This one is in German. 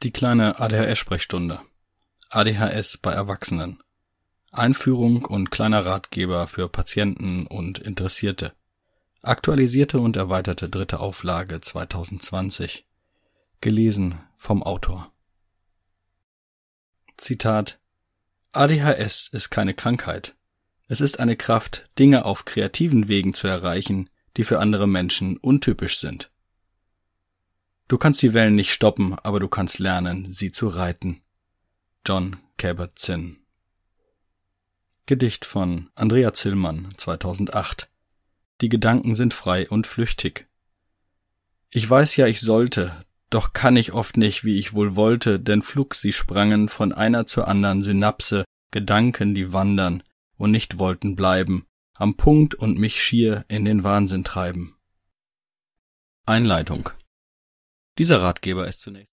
Die kleine ADHS-Sprechstunde. ADHS bei Erwachsenen. Einführung und kleiner Ratgeber für Patienten und Interessierte. Aktualisierte und erweiterte 3. Auflage 2020. Gelesen vom Autor. Zitat: ADHS ist keine Krankheit. Es ist eine Kraft, Dinge auf kreativen Wegen zu erreichen, die für andere Menschen untypisch sind. Du kannst die Wellen nicht stoppen, aber du kannst lernen, sie zu reiten. Jon Kabat-Zinn. Gedicht von Andrea Zillmann, 2008. Die Gedanken sind frei und flüchtig. Ich weiß ja, ich sollte, doch kann ich oft nicht, wie ich wohl wollte, denn flugs sie sprangen von einer zur anderen Synapse, Gedanken, die wandern und nicht wollten bleiben, am Punkt und mich schier in den Wahnsinn treiben. Einleitung. Dieser Ratgeber ist zunächst